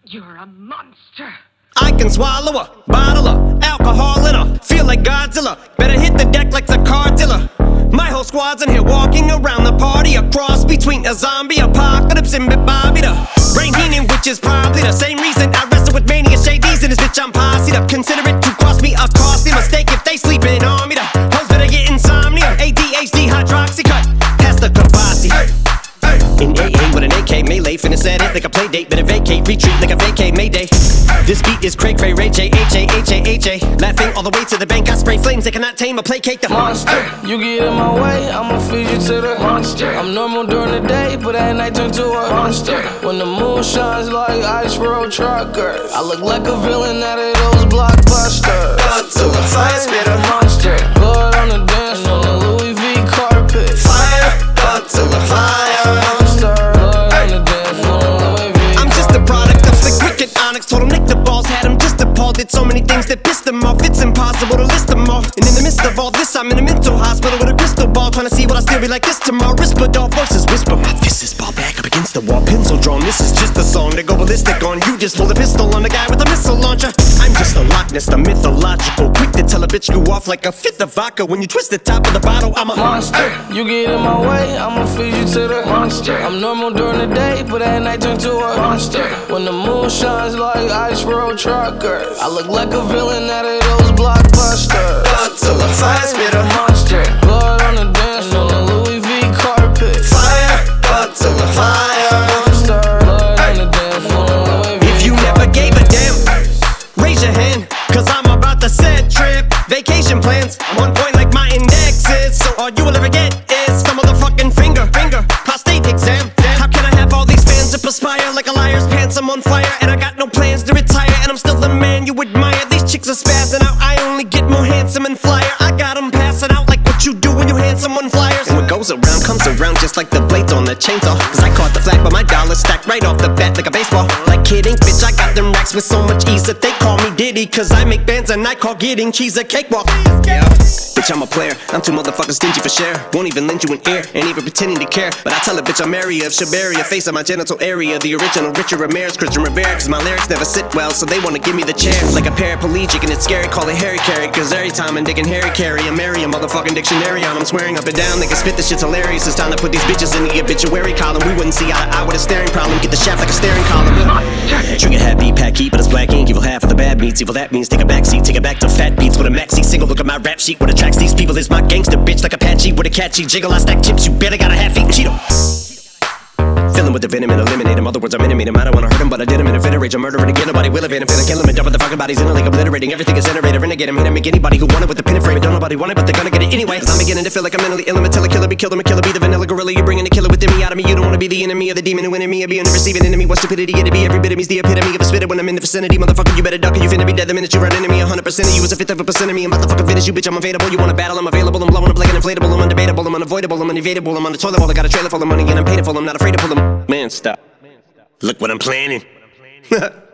You're a monster. I can swallow a bottle of alcohol in her. Feel like Godzilla. Better hit the deck like the car dealer. My whole squad's in here walking around the party. A cross between a zombie apocalypse and Bobby the Brain Heenan, which is probably the same reason I wrestle with mania shades in this bitch. I'm posse'd up. Consider it to cost me a costly mistake if they sleeping on me. The hoes better get insomnia. ADHD hydroxy cut. Pass the Kavasi. In AA with an AK melee, finna set it like a play date. Better vacate, retreat like a vacate Mayday. This beat is cray cray, Ray J, H-A, laughing all the way to the bank. I spray flames, they cannot tame or placate the monster. You get in my way, I'ma feed you to the monster. I'm normal during the day, but at night turn to a monster. When the moon shines like ice road truckers, I look like a villain out of those blockbusters. Blood to the fire, spit a monster. Blood on the dance floor, the Louis V carpet. Fire, blood to the fire. Told him lick the balls, had him just appalled. Did so many things that pissed him off, it's impossible to list them all. And in the midst of all this, I'm in a mental hospital with a crystal ball, trying to see what I still be like this tomorrow. Whisper dog voices whisper, my fist is ball back up against the wall, pencil drawn. This is just a song to go ballistic on. You just pull a pistol on the guy with a missile launcher. I'm just a Loch Ness, the mythological, quick to tell a bitch you off like a fifth of vodka. When you twist the top of the bottle, I'm a monster. You get in my way, I'ma feed you to the monster. I'm normal during the day, but at night turn to a monster. When the moon shines like ice road truckers, I look like a villain out of those blockbusters. Blood to the fire, spit a monster. Blood on the dance floor, the Louis V carpet. Fire, blood to the fire. Monster. Blood on the dance floor, Louis V. If you never gave a damn, raise your hand, cause I'm about to set trip. Vacation plans, I'm on point like my index is. So all you will ever get is the motherfucking finger. Prostate exam. How can I have all these fans that perspire like a liar's pants? I'm on fire and I got no plans to retire, and I'm still the man you admire. These chicks are spazzing out, I only get more handsome and flyer. I got them passing out like what you do when you hand someone flyers. And what goes around comes around just like the blades on the chainsaw. Cause I caught the flag but my dollar stacked right off the bat like a baseball. Like kidding, bitch, I got them racks with so much ease that they call me Diddy. Cause I make bands and I call getting cheese a cakewalk. Yeah, bitch, I'm a player, I'm too motherfucking stingy for share. Won't even lend you an ear, ain't even pretending to care. But I tell a bitch I'm area of Shabaria, face of my genital area. The original Richard Ramirez, Christian Rivera. Cause my lyrics never sit well, so they wanna give me the chair. Like a paraplegic and it's scary, call it Harry Carry. Cause every time I'm digging Harry Carry, I marry a motherfucking dictionary on. I'm swearing up and down, they can spit this shit's hilarious. It's time to put these bitches in the obituary column. We wouldn't see eye to eye with a staring problem. Get the shaft like a staring column. Trigger happy, pack heat, but it's black ink. Evil half of the bad meats, evil that means take a backseat. Take it back to fat beats with a maxi single. Look at my rap sheet, what attracts these people is my gangster bitch. Like Apache with a catchy jiggle. I stack chips, you better got a half-eaten Cheeto. Fill him with the venom and eliminate him. Other words, I'm intimate him. I don't wanna hurt him, but I did him in a fit of rage. I'm murdering again, nobody will evade him. Finna kill him and dump the fucking bodies in a lake, obliterating everything is iterator. Renegade him, hit him, make anybody who want it with the pin and frame. Don't nobody want it, but they're gonna get it anyway. Cause I'm beginning to feel like I'm mentally ill. I'm a killer, be killed, I'm a killer, be the vanilla gorilla. You're bringing the killer within me out of me. You don't wanna be the enemy of the demon who in me. Or be in the receiving enemy. What stupidity it'd be. Every bit of me's the epitome of a spitter when I'm in the vicinity. Motherfucker, you better duck or you finna be dead the minute you run into me. 100% of you is a fifth of a percent of me. I'm about to fucking finish you, bitch. I'm available. You wanna battle? I'm available. I'm blowing up like an inflatable. I'm undebatable. I'm unavoidable. I'm unevadable. I'm on the toilet bowl. I got a trailer full of money and I'm paid for. I'm not afraid to pull them. Man, stop. Look what I'm planning.